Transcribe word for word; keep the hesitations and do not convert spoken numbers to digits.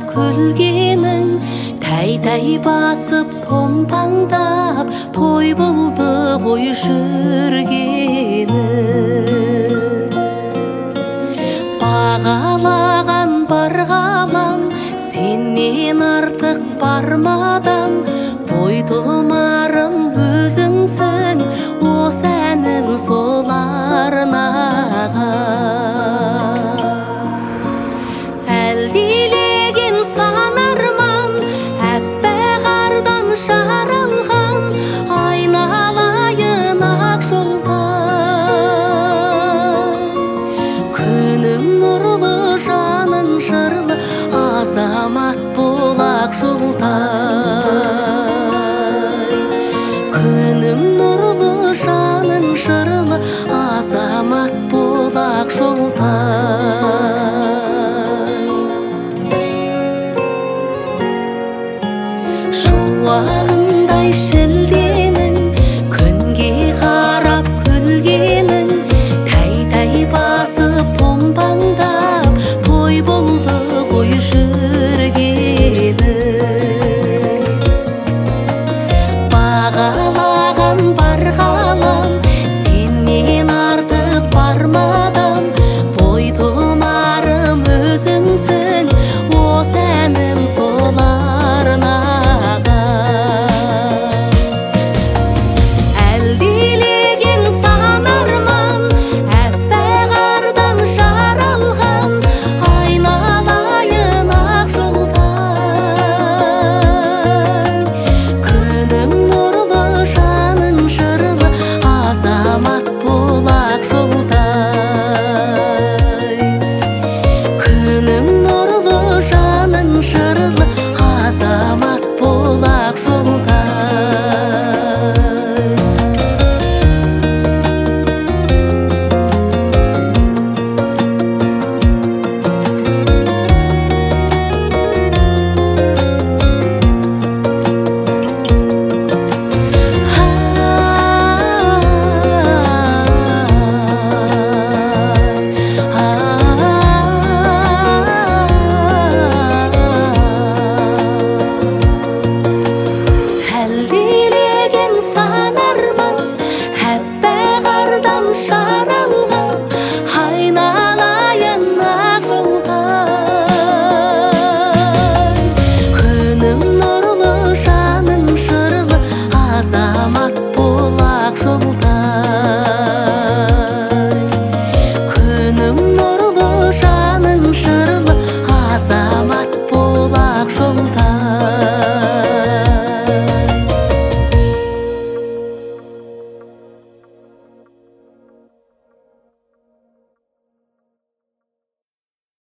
күлгенің, тәй-тәй басып томпаңдап, той болды ғой жүргені. Бағалаған бар ғалам, сенен артық бармадам, бой тұмарым өзіңсің, осы әнім сол арнаға. Әлдилеген сан арман, әппақ қардан жаралған, айналайын ақ жолда. Күнің нұрлы, жаның жырлы, азамат бол ақ жолда. Күнің нұрлы, жаның жырлы, азамат бол ақ жолда. Шуағындай шілденің, күнге қарап күлгенің, тәй-тәй басып томпаңдап, той болды ғой жүргені. Бағалаған бар ғалам, сенен артық бармадам, бой тұмарым өзіңсің, осы әнім сол арнаға. Әлдилеген сан арман, әппақ қардан жаралған, айналайын ақ жолда. Күнің нұрлы, жаның жырлы, азамат бол ақ жолда. Күнің нұрлы, жаның жырлы, азамат бол ақ жолда. Әлдилеген сан арман, әппақ қардан жаралған, айналайын ақ жолда. Күнің нұрлы, жаның жырлы, азамат бол ақ жолда.